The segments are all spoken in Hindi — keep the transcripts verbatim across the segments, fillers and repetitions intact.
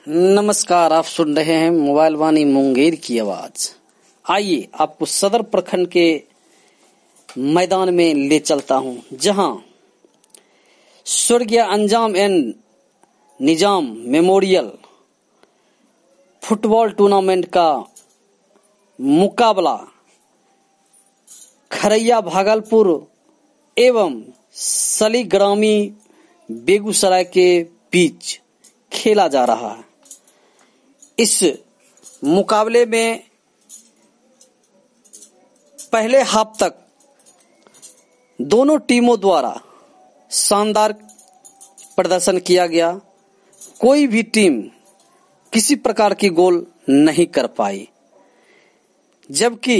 नमस्कार, आप सुन रहे हैं मोबाइल वाणी मुंगेर की आवाज। आइए आपको सदर प्रखंड के मैदान में ले चलता हूं, जहां स्वर्गीय Anjam and Nizam memorial football tournament का मुकाबला खरैया भागलपुर एवं सलीग्रामी बेगूसराय के बीच खेला जा रहा है। इस मुकाबले में पहले हाफ तक दोनों टीमों द्वारा शानदार प्रदर्शन किया गया। कोई भी टीम किसी प्रकार की गोल नहीं कर पाई, जबकि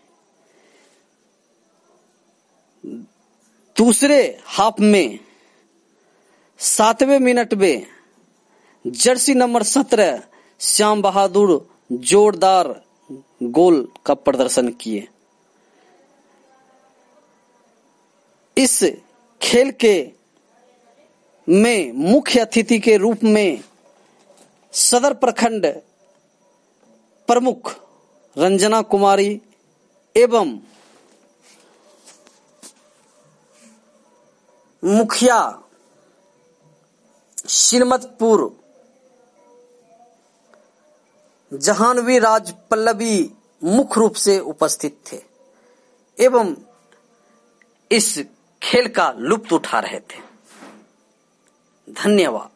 दूसरे हाफ में सातवें मिनट में जर्सी नंबर सत्रह श्याम बहादुर जोरदार गोल का प्रदर्शन किए। इस खेल के में मुख्य अतिथि के रूप में सदर प्रखंड प्रमुख रंजना कुमारी एवं मुखिया श्रीमतपुर जहानवी राज पल्लवी मुख्य रूप से उपस्थित थे एवं इस खेल का लुत्फ उठा रहे थे। धन्यवाद।